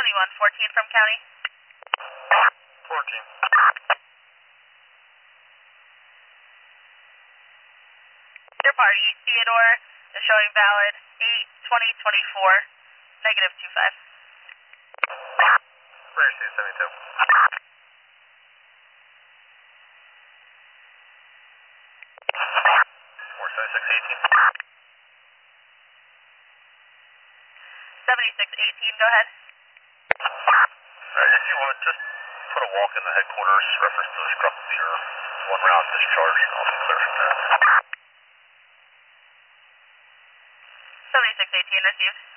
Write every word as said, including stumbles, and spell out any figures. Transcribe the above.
twenty-one fourteen from county. fourteen. Your party, Theodore, is showing valid eight twenty twenty-four, negative two five. British two seventy-two. four seventy-six eighteen. seventy-six eighteen, go ahead. Alright, if you want, just put a walk in the headquarters, reference to the scrub meter, one round discharge, and I'll be clear from there. seventy-six eighteen, received.